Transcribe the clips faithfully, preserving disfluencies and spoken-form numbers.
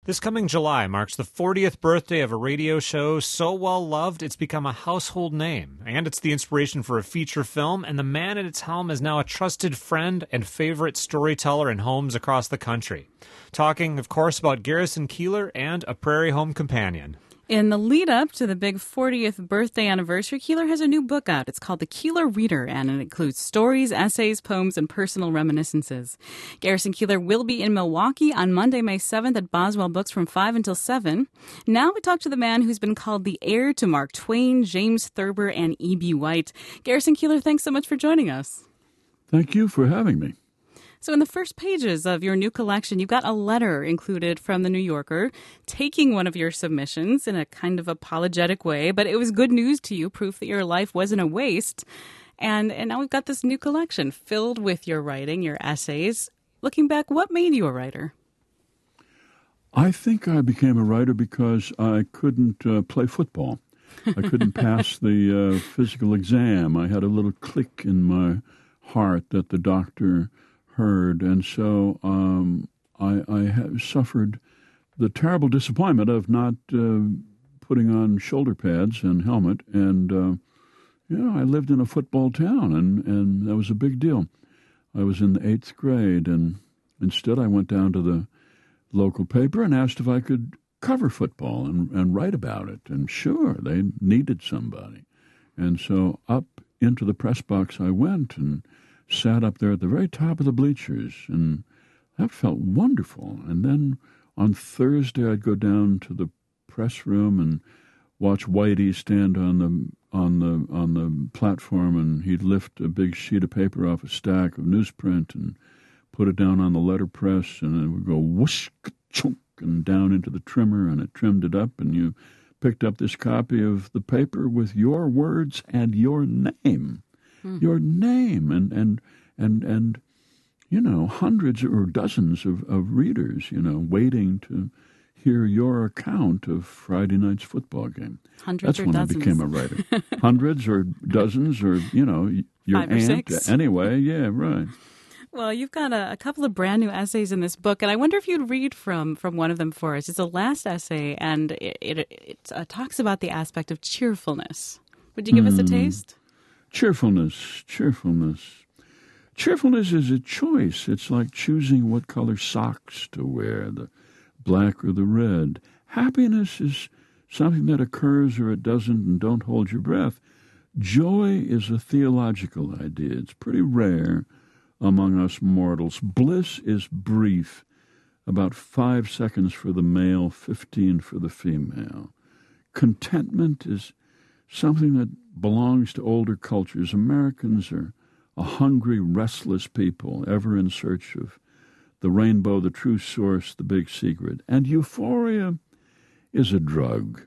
This coming July marks the fortieth birthday of a radio show so well loved it's become a household name, and it's the inspiration for a feature film, and the man at its helm is now a trusted friend and favorite storyteller in homes across the country. Talking, of course, about Garrison Keillor and A Prairie Home Companion. In the lead-up to the big fortieth birthday anniversary, Keillor has a new book out. It's called The Keillor Reader, and it includes stories, essays, poems, and personal reminiscences. Garrison Keillor will be in Milwaukee on Monday, May seventh at Boswell Books from five until seven. Now we talk to the man who's been called the heir to Mark Twain, James Thurber, and E B. White. Garrison Keillor, thanks so much for joining us. Thank you for having me. So in the first pages of your new collection, you've got a letter included from The New Yorker taking one of your submissions in a kind of apologetic way, but it was good news to you, proof that your life wasn't a waste. And, and now we've got this new collection filled with your writing, your essays. Looking back, what made you a writer? I think I became a writer because I couldn't uh, play football. I couldn't pass the uh, physical exam. I had a little click in my heart that the doctor heard, and so um, I, I have suffered the terrible disappointment of not uh, putting on shoulder pads and helmet, and uh, you know, I lived in a football town, and, and that was a big deal. I was in the eighth grade, and instead I went down to the local paper and asked if I could cover football and, and write about it, and sure, they needed somebody. And so up into the press box I went and sat up there at the very top of the bleachers, and that felt wonderful. And then on Thursday, I'd go down to the press room and watch Whitey stand on the on the on the platform, and he'd lift a big sheet of paper off a stack of newsprint and put it down on the letterpress, and it would go whoosh, chunk, and down into the trimmer, and it trimmed it up, and you picked up this copy of the paper with your words and your name. Your name and, and, and, and, you know, hundreds or dozens of, of readers, you know, waiting to hear your account of Friday night's football game. Hundreds That's or when dozens. I became a writer. Hundreds or dozens or, you know, your Five or aunt. six. Anyway, yeah, right. Well, you've got a, a couple of brand new essays in this book, and I wonder if you'd read from, from one of them for us. It's the last essay, and it, it, it uh, talks about the aspect of cheerfulness. Would you give mm. us a taste? Cheerfulness, cheerfulness. Cheerfulness is a choice. It's like choosing what color socks to wear, the black or the red. Happiness is something that occurs or it doesn't, and don't hold your breath. Joy is a theological idea. It's pretty rare among us mortals. Bliss is brief, about five seconds for the male, fifteen for the female. Contentment is something that belongs to older cultures. Americans are a hungry, restless people, ever in search of the rainbow, the true source, the big secret. And euphoria is a drug.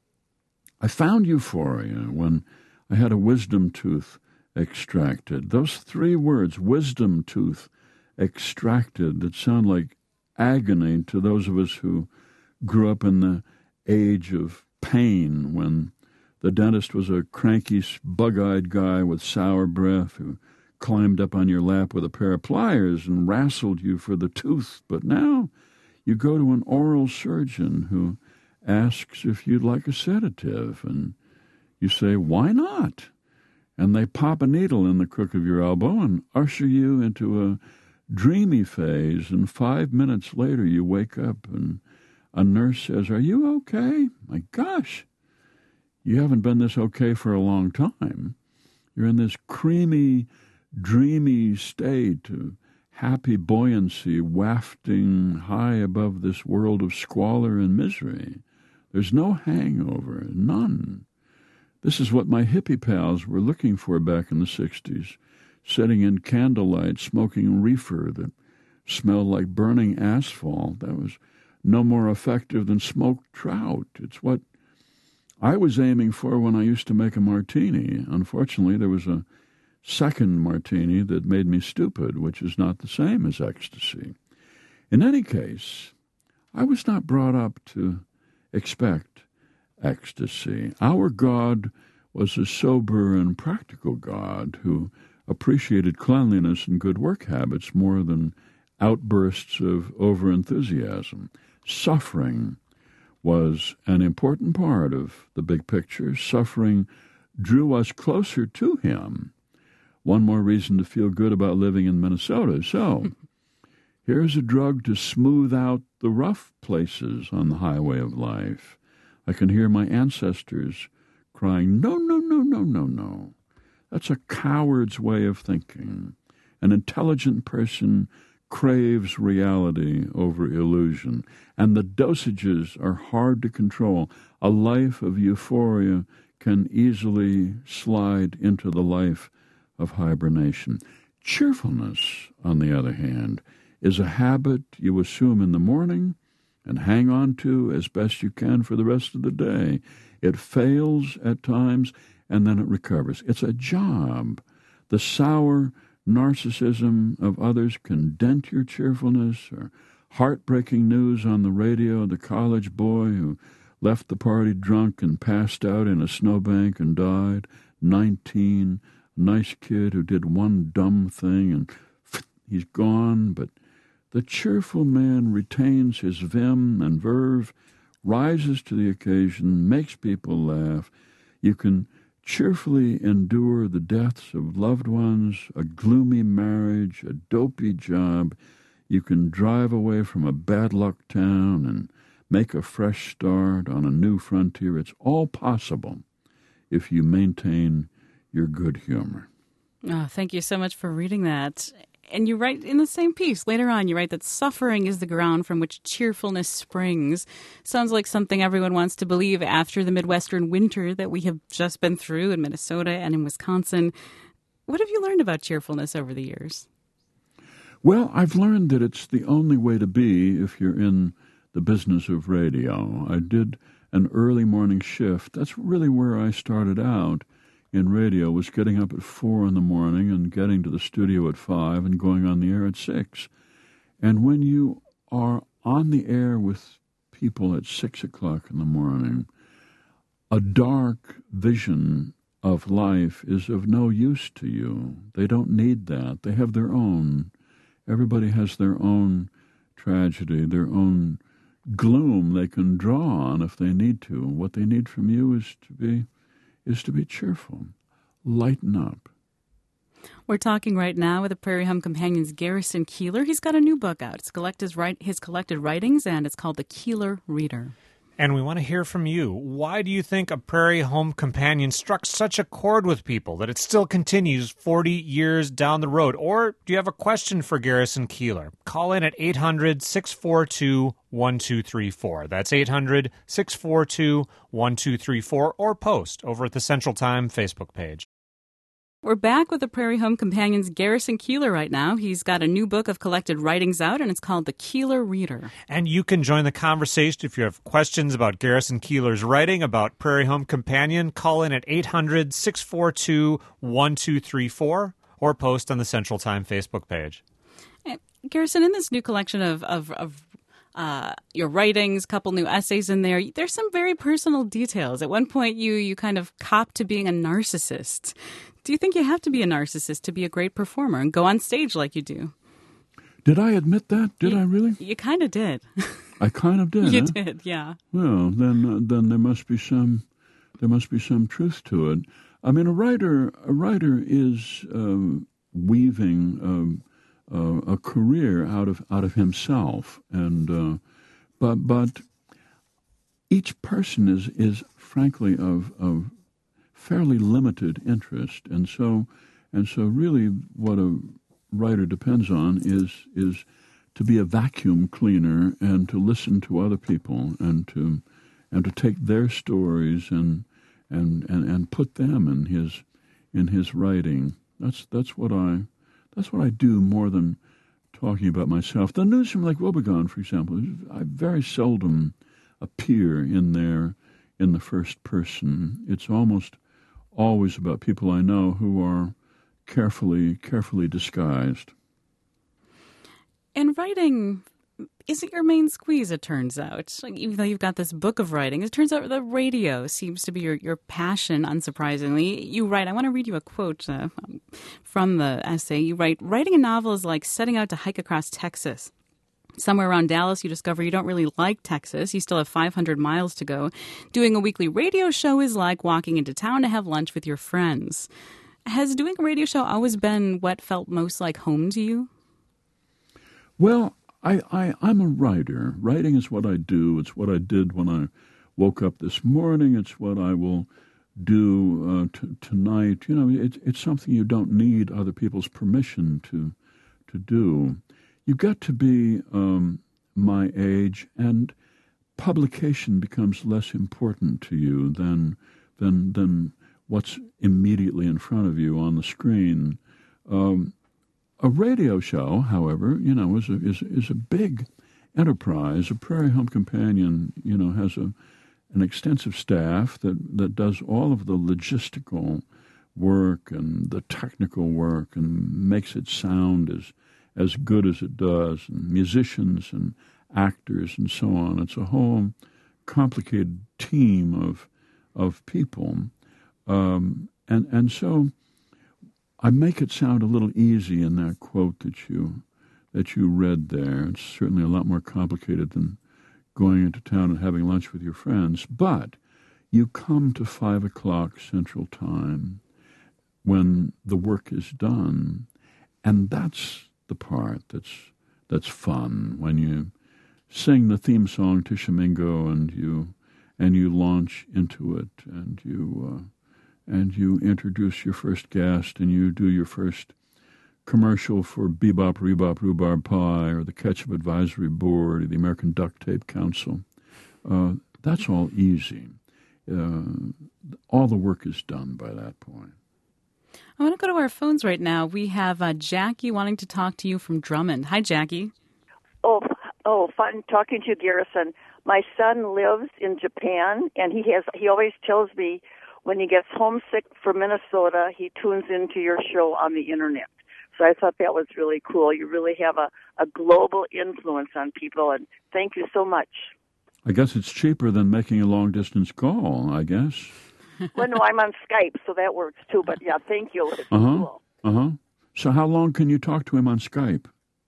I found euphoria when I had a wisdom tooth extracted. Those three words, wisdom tooth extracted, that sound like agony to those of us who grew up in the age of pain, when the dentist was a cranky, bug-eyed guy with sour breath who climbed up on your lap with a pair of pliers and wrestled you for the tooth. But now you go to an oral surgeon who asks if you'd like a sedative, and you say, why not? And they pop a needle in the crook of your elbow and usher you into a dreamy phase, and five minutes later you wake up and a nurse says, are you okay? My gosh, you haven't been this okay for a long time. You're in this creamy, dreamy state of happy buoyancy wafting high above this world of squalor and misery. There's no hangover, none. This is what my hippie pals were looking for back in the sixties, sitting in candlelight, smoking reefer that smelled like burning asphalt. That was no more effective than smoked trout. It's what I was aiming for when I used to make a martini. Unfortunately, there was a second martini that made me stupid, which is not the same as ecstasy. In any case, I was not brought up to expect ecstasy. Our God was a sober and practical God who appreciated cleanliness and good work habits more than outbursts of overenthusiasm. suffering was an important part of the big picture. Suffering drew us closer to him. One more reason to feel good about living in Minnesota. So here's a drug to smooth out the rough places on the highway of life. I can hear my ancestors crying, no, no, no, no, no, no. That's a coward's way of thinking. An intelligent person craves reality over illusion, and the dosages are hard to control. A life of euphoria can easily slide into the life of hibernation. Cheerfulness, on the other hand, is a habit you assume in the morning and hang on to as best you can for the rest of the day. It fails at times, and then it recovers. It's a job. The sour narcissism of others can dent your cheerfulness, or heartbreaking news on the radio, the college boy who left the party drunk and passed out in a snowbank and died, nineteen, nice kid who did one dumb thing and he's gone. But the cheerful man retains his vim and verve, rises to the occasion, makes people laugh. You can cheerfully endure the deaths of loved ones, a gloomy marriage, a dopey job. You can drive away from a bad luck town and make a fresh start on a new frontier. It's all possible if you maintain your good humor. Oh, thank you so much for reading that. And you write in the same piece later on, you write that suffering is the ground from which cheerfulness springs. Sounds like something everyone wants to believe after the Midwestern winter that we have just been through in Minnesota and in Wisconsin. What have you learned about cheerfulness over the years? Well, I've learned that it's the only way to be if you're in the business of radio. I did an early morning shift. That's really where I started out in radio, was getting up at four in the morning and getting to the studio at five and going on the air at six. And when you are on the air with people at six o'clock in the morning, a dark vision of life is of no use to you. They don't need that. They have their own. Everybody has their own tragedy, their own gloom they can draw on if they need to. What they need from you is to be is to be cheerful. Lighten up. We're talking right now with the Prairie Home Companion's Garrison Keillor. He's got a new book out. It's collect his, write, his collected writings, and it's called The Keillor Reader. And we want to hear from you. Why do you think a Prairie Home Companion struck such a chord with people that it still continues forty years down the road? Or do you have a question for Garrison Keillor? Call in at eight hundred, six four two, one two three four. That's eight hundred, six four two, one two three four, or post over at the Central Time Facebook page. We're back with the Prairie Home Companion's Garrison Keillor right now. He's got a new book of collected writings out, and it's called The Keillor Reader. And you can join the conversation if you have questions about Garrison Keillor's writing, about Prairie Home Companion. Call in at eight hundred, six four two, one two three four, or post on the Central Time Facebook page. And Garrison, in this new collection of, of, of uh, your writings, a couple new essays in there, there's some very personal details. At one point, you, you kind of copped to being a narcissist. Do you think you have to be a narcissist to be a great performer and go on stage like you do? Did I admit that? Did you, I really? You kind of did. I kind of did. You huh? did, yeah. Well, then, uh, then there must be some, there must be some truth to it. I mean, a writer, a writer is um, weaving um, uh, a career out of out of himself, and uh, but but each person is is frankly of of fairly limited interest, and so and so really what a writer depends on is is to be a vacuum cleaner and to listen to other people and to and to take their stories and and and, and put them in his in his writing. That's that's what I that's what I do more than talking about myself. The news from Lake Wobegon, for example, I very seldom appear in there in the first person. It's almost always about people I know who are carefully, carefully disguised. And writing isn't your main squeeze, it turns out. Like, even though you've got this book of writing, it turns out the radio seems to be your, your passion, unsurprisingly. You write, I want to read you a quote uh, from the essay. You write, writing a novel is like setting out to hike across Texas. Somewhere around Dallas, you discover you don't really like Texas. You still have five hundred miles to go. Doing a weekly radio show is like walking into town to have lunch with your friends. Has doing a radio show always been what felt most like home to you? Well, I, I, I'm a writer. Writing is what I do. It's what I did when I woke up this morning. It's what I will do uh, t- tonight. You know, it, it's something you don't need other people's permission to to do. You get to be um, my age, and publication becomes less important to you than than than what's immediately in front of you on the screen. Um, a radio show, however, you know, is a is is a big enterprise. A Prairie Home Companion, you know, has a an extensive staff that, that does all of the logistical work and the technical work and makes it sound as as good as it does, and musicians and actors and so on. It's a whole complicated team of of people. Um, and, and so I make it sound a little easy in that quote that you that you read there. It's certainly a lot more complicated than going into town and having lunch with your friends. But you come to five o'clock Central Time when the work is done, and that's the part that's that's fun, when you sing the theme song to Shamingo and you and you launch into it, and you uh, and you introduce your first guest, and you do your first commercial for Bebop, Rebop, Rhubarb Pie, or the Ketchup Advisory Board, or the American Duct Tape Council. Uh, that's all easy. Uh, all the work is done by that point. I want to go to our phones right now. We have uh, Jackie wanting to talk to you from Drummond. Hi, Jackie. Oh, oh, fun talking to you, Garrison. My son lives in Japan, and he has he always tells me when he gets homesick for Minnesota, he tunes into your show on the internet. So I thought that was really cool. You really have a, a global influence on people, and thank you so much. I guess it's cheaper than making a long-distance call, I guess. Well, no, I'm on Skype, so that works too. But, yeah, thank you. It's uh-huh. cool. Uh-huh. So how long can you talk to him on Skype?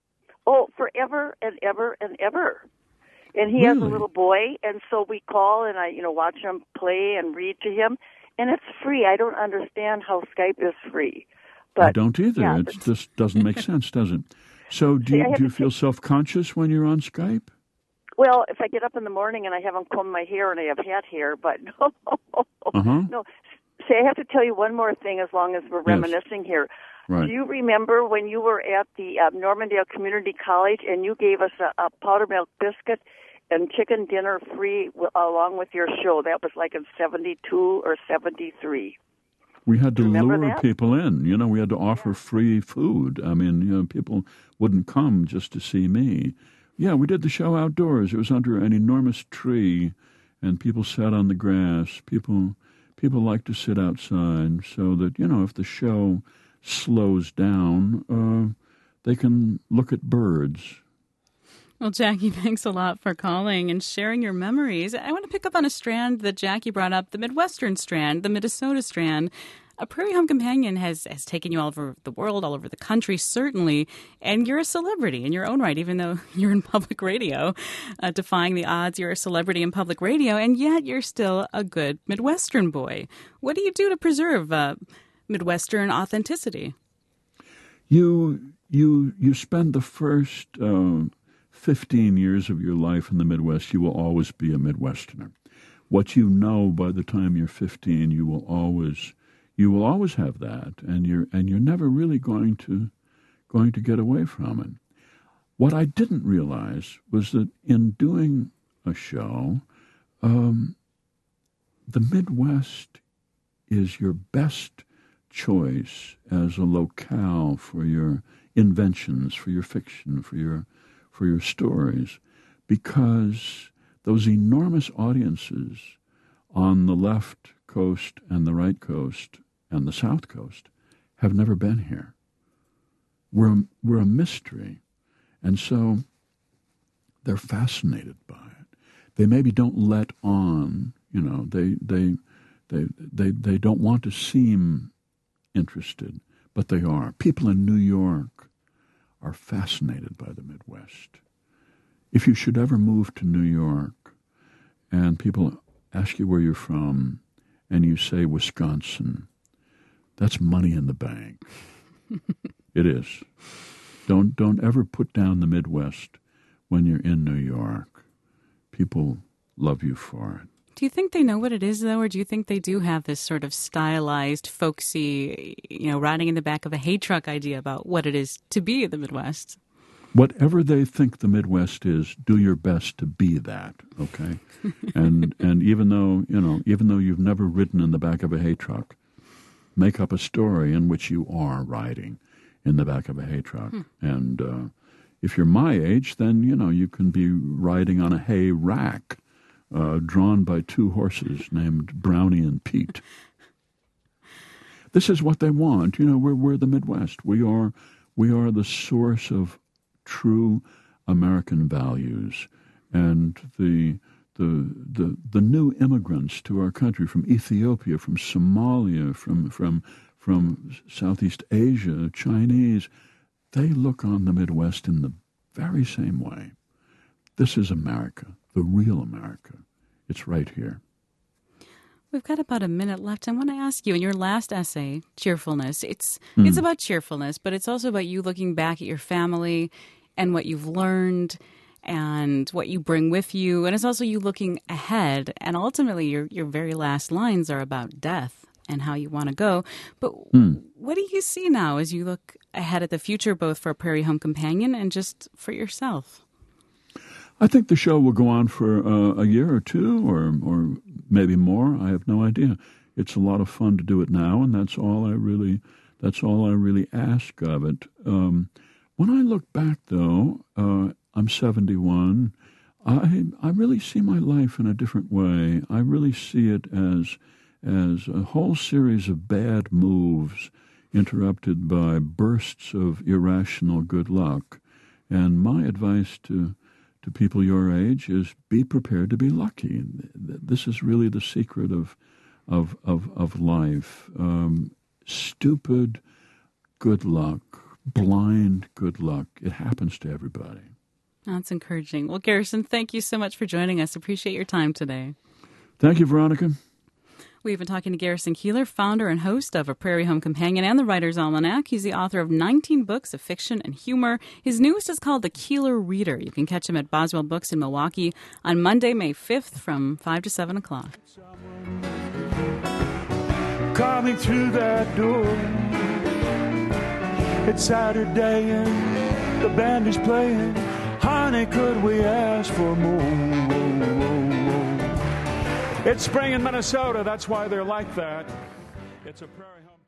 Oh, forever and ever and ever. And he really? has a little boy, and so we call, and I, you know, watch him play and read to him. And it's free. I don't understand how Skype is free. But, I don't either. Yeah, it just doesn't make sense, does it? So do you, do you feel self-conscious when you're on Skype? Well, if I get up in the morning and I haven't combed my hair and I have hat hair, but no. Uh-huh. No. See, I have to tell you one more thing as long as we're yes. reminiscing here. Right. Do you remember when you were at the uh, Normandale Community College and you gave us a, a powder milk biscuit and chicken dinner free w- along with your show? That was like in seventy-two or seventy-three. We had to Remember lure that? people in. You know, we had to offer yeah. free food. I mean, you know, people wouldn't come just to see me. Yeah, we did the show outdoors. It was under an enormous tree, and people sat on the grass. People people like to sit outside so that, you know, if the show slows down, uh, they can look at birds. Well, Jackie, thanks a lot for calling and sharing your memories. I want to pick up on a strand that Jackie brought up, the Midwestern strand, the Minnesota strand. A Prairie Home Companion has, has taken you all over the world, all over the country, certainly, and you're a celebrity in your own right, even though you're in public radio. Uh, defying the odds, you're a celebrity in public radio, and yet you're still a good Midwestern boy. What do you do to preserve uh, Midwestern authenticity? You you you spend the first uh, fifteen years of your life in the Midwest, you will always be a Midwesterner. What you know by the time you're fifteen, you will always... You will always have that, and you're and you're never really going to going to get away from it. What I didn't realize was that in doing a show, um, the Midwest is your best choice as a locale for your inventions, for your fiction, for your for your stories, because those enormous audiences on the left coast and the right coast and the South Coast have never been here. We're, we're a mystery. And so they're fascinated by it. They maybe don't let on, you know, they they they they, they don't want to seem interested, but they are. People in New York are fascinated by the Midwest. if you should ever move to New York and people ask you where you're from and you say Wisconsin, that's money in the bank. It is. Don't don't ever put down the Midwest when you're in New York. People love you for it. Do you think they know what it is, though, or do you think they do have this sort of stylized, folksy, you know, riding in the back of a hay truck idea about what it is to be in the Midwest? Whatever they think the Midwest is, do your best to be that, okay? and and even though, you know, even though you've never ridden in the back of a hay truck, make up a story in which you are riding in the back of a hay truck. Hmm. And uh, if you're my age, then, you know, you can be riding on a hay rack uh, drawn by two horses named Brownie and Pete. This is what they want. You know, we're, we're the Midwest. We are, we are the source of true American values. And the, the, the, the new immigrants to our country from Ethiopia, from Somalia, from, from, from Southeast Asia, Chinese, they look on the Midwest in the very same way. This is America, the real America. It's right here. We've got about a minute left. I want to ask you, in your last essay, Cheerfulness, it's mm. it's about cheerfulness, but it's also about you looking back at your family and what you've learned and what you bring with you. And it's also you looking ahead. And ultimately, your, your very last lines are about death and how you want to go. But mm. what do you see now as you look ahead at the future, both for Prairie Home Companion and just for yourself? I think the show will go on for uh, a year or two or or maybe more. I have no idea. It's a lot of fun to do it now, and that's all I really that's all I really ask of it. Um, when I look back, though, uh, I'm seventy-one. I I really see my life in a different way. I really see it as as a whole series of bad moves interrupted by bursts of irrational good luck. And my advice to to people your age is be prepared to be lucky. This is really the secret of of of, of life. Um, stupid good luck, blind good luck. It happens to everybody. That's encouraging. Well, Garrison, thank you so much for joining us. Appreciate your time today. Thank you, Veronica. We've been talking to Garrison Keillor, founder and host of A Prairie Home Companion and the Writer's Almanac. He's the author of nineteen books of fiction and humor. His newest is called The Keillor Reader. You can catch him at Boswell Books in Milwaukee on Monday, May fifth from five to seven o'clock. Coming through that door, it's Saturday and the band is playing. Honey, could we ask for more? It's spring in Minnesota, that's why they're like that. It's a Prairie Home.